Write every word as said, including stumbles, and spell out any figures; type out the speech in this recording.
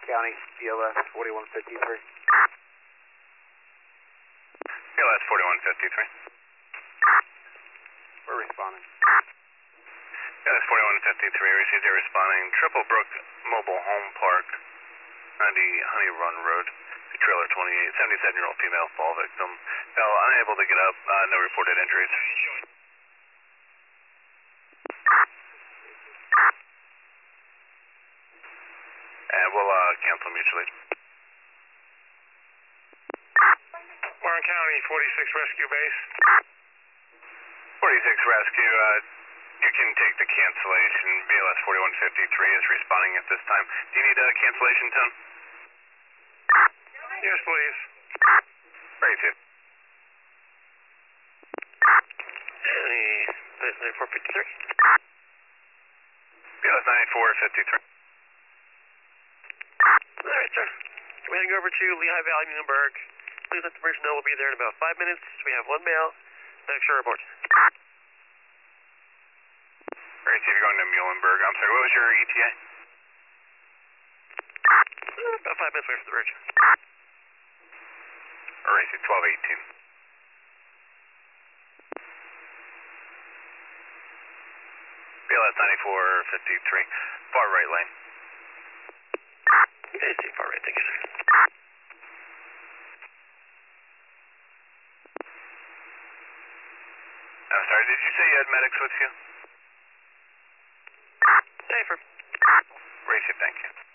County, B L S forty-one fifty-three. B L S forty-one fifty-three. We're responding. B L S forty-one fifty-three, received a responding Triple Brook Mobile Home Park, ninety Honey Run Road. The trailer twenty-eight, seventy-seven-year-old female fall victim. Fell unable to get up, uh, no reported injuries. And we'll uh, cancel mutually. Warren County, forty-six Rescue Base. forty-six Rescue, uh, you can take the cancellation. B L S forty-one fifty-three is responding at this time. Do you need a cancellation tone? Yes, please. Ready to. ninety-four fifty-three. B L S ninety-four fifty-three. All right, sir. We're heading over to Lehigh Valley, Muhlenberg. Please let the person know we'll be there in about five minutes. We have one mail. Next report. Ready to, you're going to Muhlenberg. I'm sorry, what was your E T A? About five minutes away from the bridge. Ready to twelve eighteen. B L S ninety-four fifty-three, far right lane. Okay, see, far right, thank you, sir. I'm sorry, did you say you had medics with you? Safer. Racy, thank you.